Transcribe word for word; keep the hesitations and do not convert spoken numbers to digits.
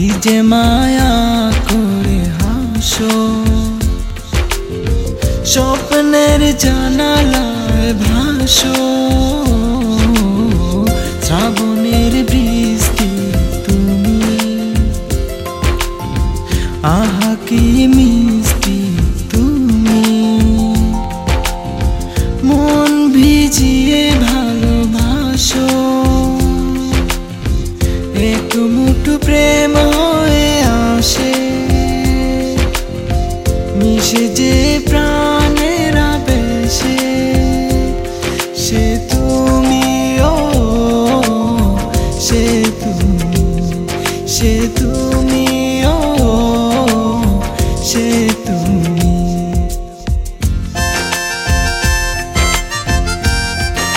এই যে মায়া করে হাসো, স্বপ্নের জানালায় ভাসো, শ্রাবণের বৃষ্টি তুমি, আহা কি মিষ্টি তুমি, মন ভিজিয়ে ভালোবাসো, এক মুঠো প্রেম হয়ে আসে, মিশে যে